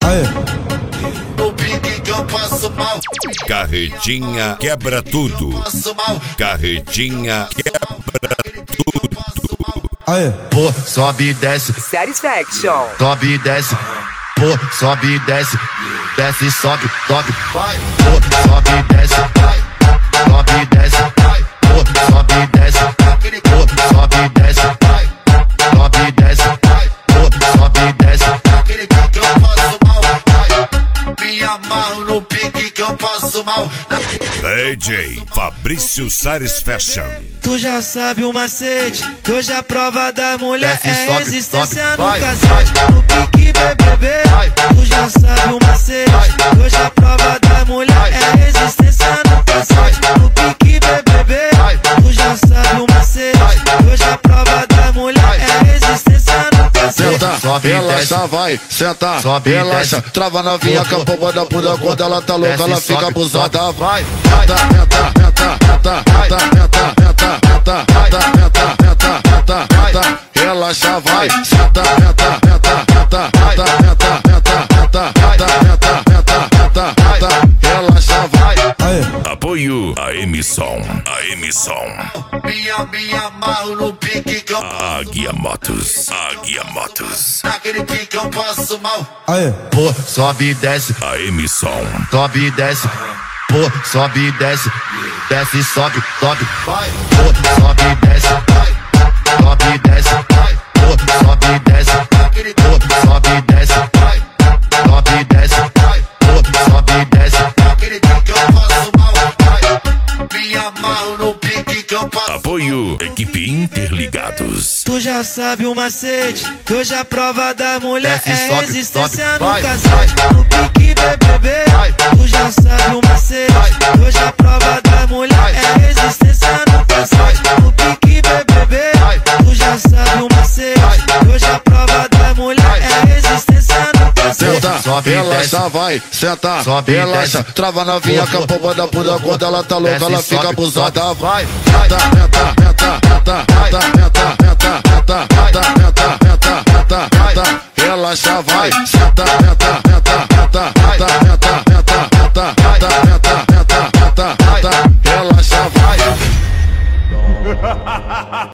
Aê. No pique que eu passo mal. Carretinha quebra tudo. Passo mal. Carretinha quebra tudo. Aê. Pô, sobe e desce. Satisfaction. Sobe e desce. Pô, sobe e desce. Desce e sobe, sobe. Vai. Pô, sobe e desce. Vai. Sobe e desce. Vai. Pô, sobe e desce. Pô, sobe e desce. Vai. Sobe e desce. Vai. Pô, sobe e desce. Aquele pique que eu passo mal. Vai. Me amarro no pique que eu passo mal. DJ Fabrício Sares Fashion. Tu já sabe o macete, que hoje a prova da mulher Desce, é sobe, resistência sobe, no vai, casete. No pique BBB, vai. tu já sabe o macete, que hoje a prova da mulher vai. é resistência no casete. No pique BBB, vai. tu já sabe o macete, que hoje a prova da mulher vai. é resistência no casete. Senta, Sobe e relaxa, desce. vai, senta, Sobe e relaxa, desce. trava novinha, Pô, pô. capô da bunda, quando ela tá louca, Desce, ela fica sobe, abusada, sobe. vai, Vai. tenta, tenta, tenta, tenta, tenta, tenta, tenta, tenta, tenta, tenta, tenta, relaxa, vai, senta, tenta, tenta, tenta, tenta, tenta, tenta, tenta, tenta, tenta, tenta, relaxa, vai. Aê. Apoio a emissão. A emissão. Me amarro no pique que eu Águia Motos. Águia Motos. naquele pique que eu passo mal. Aê. Pô, sobe e desce. A emissão. Sobe e desce. Pô, sobe e desce. Desce e sobe, sobe. Vai. Pô, sobe e desce. Vai. Sobe e desce. Vai. Pô, sobe e desce. Pô, sobe e desce. Vai. Sobe e desce. Vai. Pô, sobe e desce. Aquele pique que eu passo mal. Vai. Me amarro no pique que eu passo. Apoio Equipe Interligados. Tu já sabe o macete, que hoje a prova da mulher Desce, é sobe, resistência sobe, no vai, casete. vai. No pique BBB, Vai. tu já sabe o macete, Vai. que hoje a prova da mulher Vai. é resistência no casete. No pique BBB, Vai. tu já sabe o macete, Vai. que hoje a prova da mulher Vai. é resistência no casete. Senta, Sobe e relaxa, desce. vai, senta, Sobe e relaxa, desce. trava novinha, Pô, pô. capô da bunda, quando ela tá louca, Desce, ela fica sobe, abusada, sobe. vai, Vai. tenta, tenta, tenta, tenta, Vai. tenta, tenta, tenta, tenta, tenta, tenta, tenta, tenta, relaxa, vai, senta, tenta, tenta, tenta, tenta, tenta, tenta, tenta, tenta, tenta, tenta, relaxa, vai.